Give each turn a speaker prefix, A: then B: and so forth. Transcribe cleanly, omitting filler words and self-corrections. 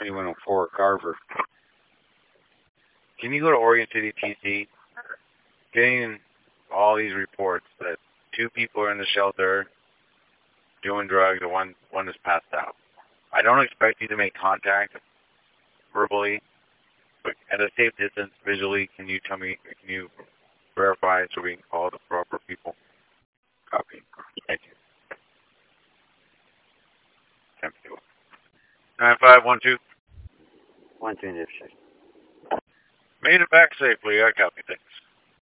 A: 2104 Carver. Can you go to Oregon City TC? Getting all these reports that 2 people are in the shelter doing drugs and one is passed out. I don't expect you to make contact verbally, but at a safe distance visually, can you verify so we can call the proper people? Copy. Thank you. 9512.
B: 1 2 shift.
A: Made it back safely. I copy things.